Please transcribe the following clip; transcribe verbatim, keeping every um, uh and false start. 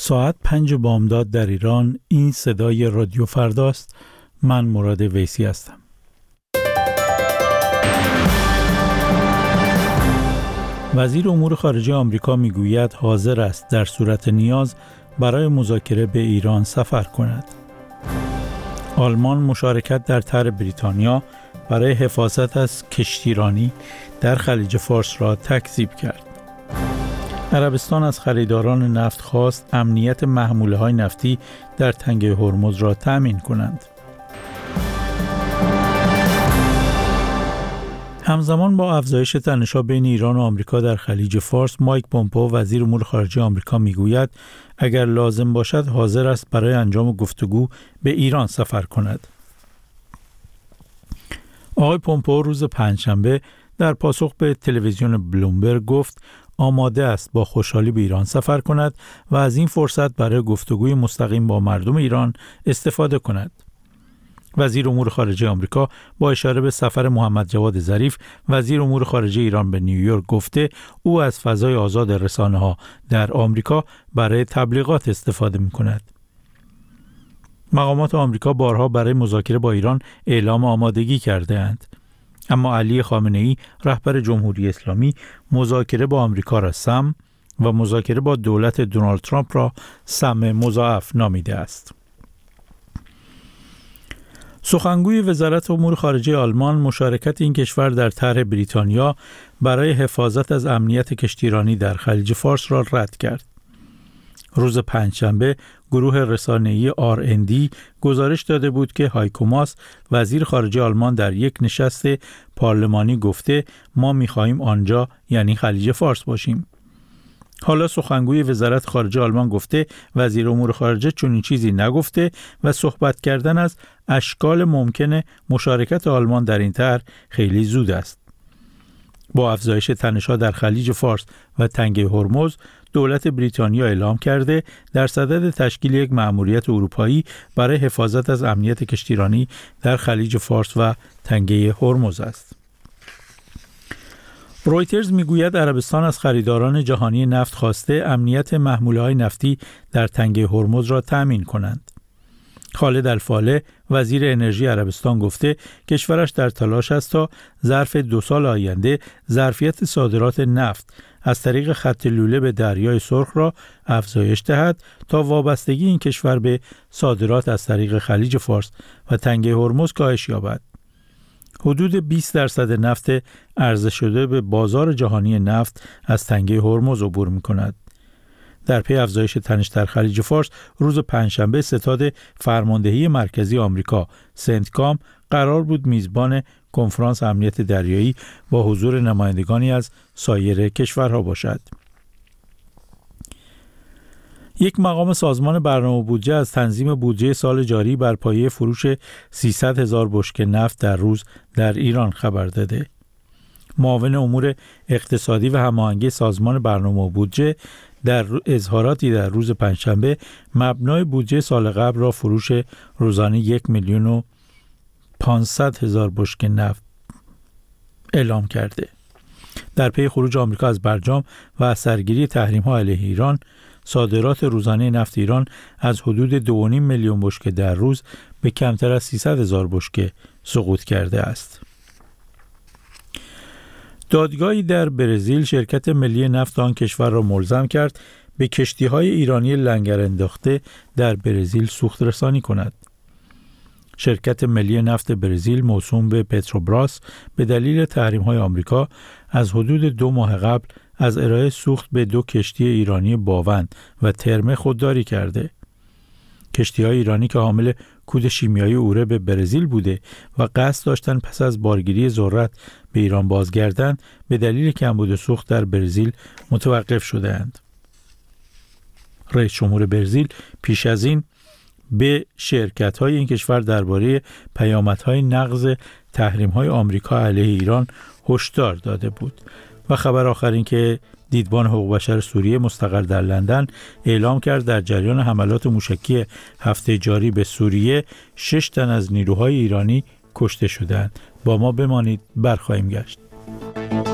ساعت پنج بامداد در ایران. این صدای رادیو فرداست. من مراد ویسی هستم. وزیر امور خارجه آمریکا میگوید حاضر است در صورت نیاز برای مذاکره به ایران سفر کند. آلمان مشارکت در طرح بریتانیا برای حفاظت از کشتیرانی در خلیج فارس را تکذیب کرد. عربستان از خریداران نفت خواست امنیت محموله‌های نفتی در تنگه هرمز را تأمین کنند. همزمان با افزایش تنش‌ها بین ایران و آمریکا در خلیج فارس، مایک پومپئو وزیر امور خارجه آمریکا میگوید اگر لازم باشد حاضر است برای انجام گفتگو به ایران سفر کند. آقای پومپئو روز پنجشنبه در پاسخ به تلویزیون بلومبرگ گفت آماده است با خوشحالی به ایران سفر کند و از این فرصت برای گفتگوی مستقیم با مردم ایران استفاده کند. وزیر امور خارجه آمریکا با اشاره به سفر محمد جواد ظریف وزیر امور خارجه ایران به نیویورک گفته او از فضای آزاد رسانه‌ها در آمریکا برای تبلیغات استفاده می‌کند. مقامات آمریکا بارها برای مذاکره با ایران اعلام آمادگی کرده‌اند، اما علی خامنه‌ای رهبر جمهوری اسلامی مذاکره با آمریکا را سم و مذاکره با دولت دونالد ترامپ را سم مضاعف نامیده است. سخنگوی وزارت امور خارجه آلمان مشارکت این کشور در طرح بریتانیا برای حفاظت از امنیت کشتیرانی در خلیج فارس را رد کرد. روز پنجشنبه گروه رسانه‌ای آر ان دی گزارش داده بود که هایکو ماس وزیر خارجه آلمان در یک نشست پارلمانی گفته ما می‌خواهیم آنجا یعنی خلیج فارس باشیم. حالا سخنگوی وزارت خارجه آلمان گفته وزیر امور خارجه چنین چیزی نگفته و صحبت کردن از اشکال ممکن مشارکت آلمان در این طرح خیلی زود است. با افزایش تنش‌ها در خلیج فارس و تنگه هرمز، دولت بریتانیا اعلام کرده در صدد تشکیل یک مأموریت اروپایی برای حفاظت از امنیت کشتیرانی در خلیج فارس و تنگه هرمز است. رویترز میگوید عربستان از خریداران جهانی نفت خواسته امنیت محموله‌های نفتی در تنگه هرمز را تأمین کنند. خالد الفالح وزیر انرژی عربستان گفته کشورش در تلاش است تا ظرف دو سال آینده ظرفیت صادرات نفت از طریق خط لوله به دریای سرخ را افزایش دهد تا وابستگی این کشور به صادرات از طریق خلیج فارس و تنگه هرمز کاهش یابد. حدود بیست درصد نفت عرضه شده به بازار جهانی نفت از تنگه هرمز عبور می‌کند. در پی افزایش تنش در خلیج فارس، روز پنجشنبه ستاد فرماندهی مرکزی آمریکا سنتکام قرار بود میزبان کنفرانس امنیت دریایی با حضور نمایندگانی از سایر کشورها باشد. یک مقام سازمان برنامه بودجه از تنظیم بودجه سال جاری بر پایه فروش سیصد هزار بشکه نفت در روز در ایران خبر داده. معاون امور اقتصادی و هماهنگی سازمان برنامه بودجه در اظهاراتی در روز پنجشنبه مبنای بودجه سال قبل را فروش روزانه یک میلیون و پانصد هزار بشکه نفت اعلام کرده. در پی خروج آمریکا از برجام و از سرگیری تحریم‌ها علیه ایران، صادرات روزانه نفت ایران از حدود دو و نیم میلیون بشکه در روز به کمتر از سیصد هزار بشکه سقوط کرده است. دادگاهی در برزیل شرکت ملی نفت آن کشور را ملزم کرد به کشتی‌های ایرانی لنگر انداخته در برزیل سوخت رسانی کند. شرکت ملی نفت برزیل موسوم به پتروبراس به دلیل تحریم‌های آمریکا از حدود دو ماه قبل از ارائه سوخت به دو کشتی ایرانی باوند و ترمه خودداری کرده. کشتی‌های ایرانی که حامل کود شیمیایی اوره به برزیل بوده و قصد داشتن پس از بارگیری ذرت به ایران بازگردند، به دلیل کمبود سوخت در برزیل متوقف شده‌اند. رئیس جمهور برزیل پیش از این به شرکت‌های این کشور درباره پیامدهای نقض تحریم‌های آمریکا علیه ایران هشدار داده بود. و خبر آخر این که دیدبان حقوق بشر سوریه مستقر در لندن اعلام کرد در جریان حملات موشکی هفته جاری به سوریه شش تن از نیروهای ایرانی کشته شدند. با ما بمانید، برخواهیم گشت.